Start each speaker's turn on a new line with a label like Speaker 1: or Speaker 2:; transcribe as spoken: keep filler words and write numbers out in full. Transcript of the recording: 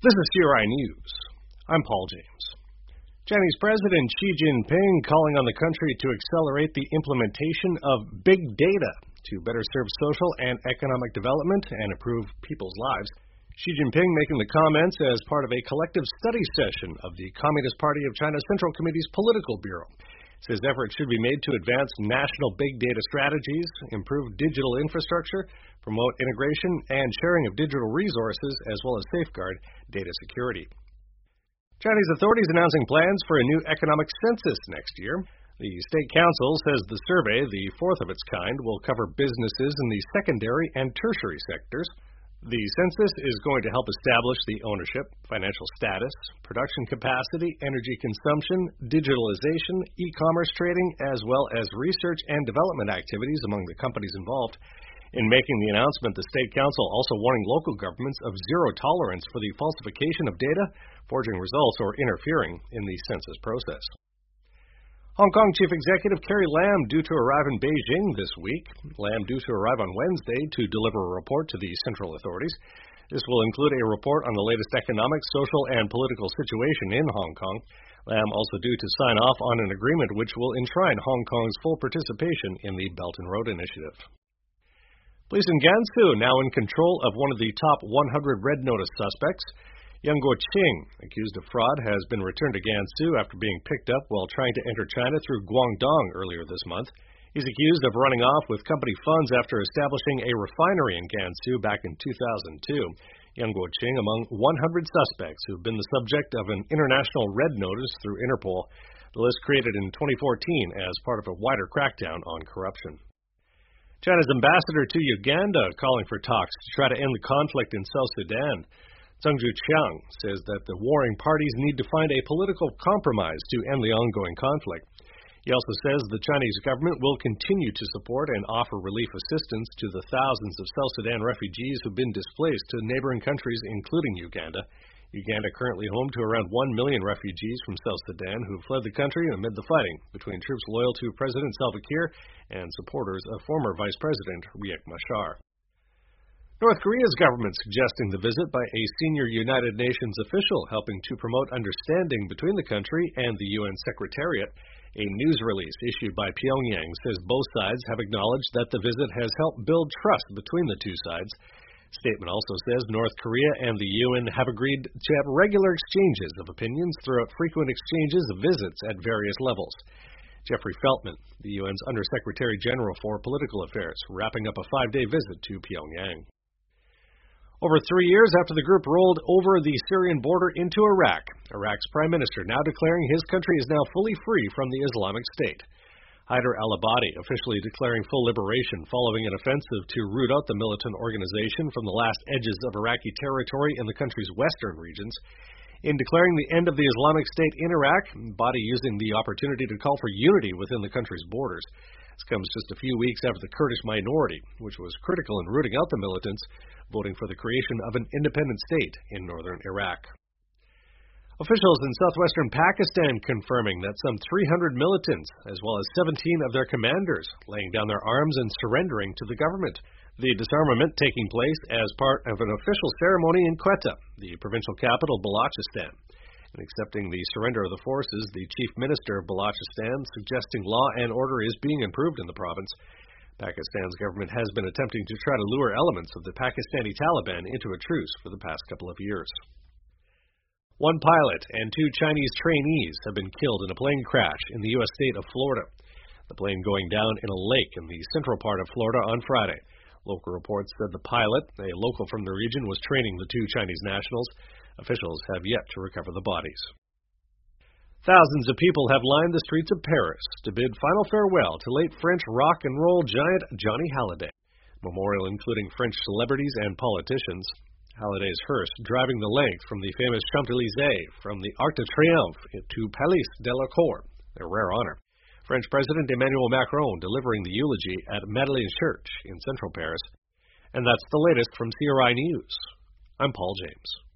Speaker 1: This is C R I News. I'm Paul James. Chinese President Xi Jinping calling on the country to accelerate the implementation of big data to better serve social and economic development and improve people's lives. Xi Jinping making the comments as part of a collective study session of the Communist Party of China Central Committee's Political Bureau. Says efforts should be made to advance national big data strategies, improve digital infrastructure, promote integration and sharing of digital resources, as well as safeguard data security. Chinese authorities announcing plans for a new economic census next year. The State Council says the survey, the fourth of its kind, will cover businesses in the secondary and tertiary sectors. The census is going to help establish the ownership, financial status, production capacity, energy consumption, digitalization, e-commerce trading, as well as research and development activities among the companies involved. In making the announcement, the State Council also warning local governments of zero tolerance for the falsification of data, forging results, or interfering in the census process. Hong Kong Chief Executive Carrie Lam due to arrive in Beijing this week. Lam due to arrive on Wednesday to deliver a report to the central authorities. This will include a report on the latest economic, social, and political situation in Hong Kong. Lam also due to sign off on an agreement which will enshrine Hong Kong's full participation in the Belt and Road Initiative. Police in Gansu now in control of one of the top one hundred Red Notice suspects. Yang Guoqing, accused of fraud, has been returned to Gansu after being picked up while trying to enter China through Guangdong earlier this month. He's accused of running off with company funds after establishing a refinery in Gansu back in two thousand two. Yang Guoqing among one hundred suspects who've been the subject of an international red notice through Interpol, the list created in twenty fourteen as part of a wider crackdown on corruption. China's ambassador to Uganda calling for talks to try to end the conflict in South Sudan. Zheng Zhuqiang says that the warring parties need to find a political compromise to end the ongoing conflict. He also says the Chinese government will continue to support and offer relief assistance to the thousands of South Sudan refugees who've been displaced to neighboring countries, including Uganda. Uganda currently home to around one million refugees from South Sudan who fled the country amid the fighting between troops loyal to President Salva Kiir and supporters of former Vice President Riek Machar. North Korea's government suggesting the visit by a senior United Nations official helping to promote understanding between the country and the U N Secretariat. A news release issued by Pyongyang says both sides have acknowledged that the visit has helped build trust between the two sides. Statement also says North Korea and the U N have agreed to have regular exchanges of opinions throughout frequent exchanges of visits at various levels. Jeffrey Feltman, the U N's Undersecretary General for Political Affairs, wrapping up a five-day visit to Pyongyang. Over three years after the group rolled over the Syrian border into Iraq, Iraq's prime minister now declaring his country is now fully free from the Islamic State. Haider al-Abadi officially declaring full liberation following an offensive to root out the militant organization from the last edges of Iraqi territory in the country's western regions. In declaring the end of the Islamic State in Iraq, Abadi using the opportunity to call for unity within the country's borders. This comes just a few weeks after the Kurdish minority, which was critical in rooting out the militants, voting for the creation of an independent state in northern Iraq. Officials in southwestern Pakistan confirming that some three hundred militants, as well as seventeen of their commanders, laying down their arms and surrendering to the government. The disarmament taking place as part of an official ceremony in Quetta, the provincial capital Balochistan. In accepting the surrender of the forces, the chief minister of Balochistan suggesting law and order is being improved in the province. Pakistan's government has been attempting to try to lure elements of the Pakistani Taliban into a truce for the past couple of years. One pilot and two Chinese trainees have been killed in a plane crash in the U S state of Florida. The plane going down in a lake in the central part of Florida on Friday. Local reports said the pilot, a local from the region, was training the two Chinese nationals. Officials have yet to recover the bodies. Thousands of people have lined the streets of Paris to bid final farewell to late French rock and roll giant Johnny Hallyday. Memorial including French celebrities and politicians. Halliday's hearse driving the length from the famous Champs-Élysées from the Arc de Triomphe to Palais de la Cour, a rare honor. French President Emmanuel Macron delivering the eulogy at Madeleine Church in central Paris. And that's the latest from C R I News. I'm Paul James.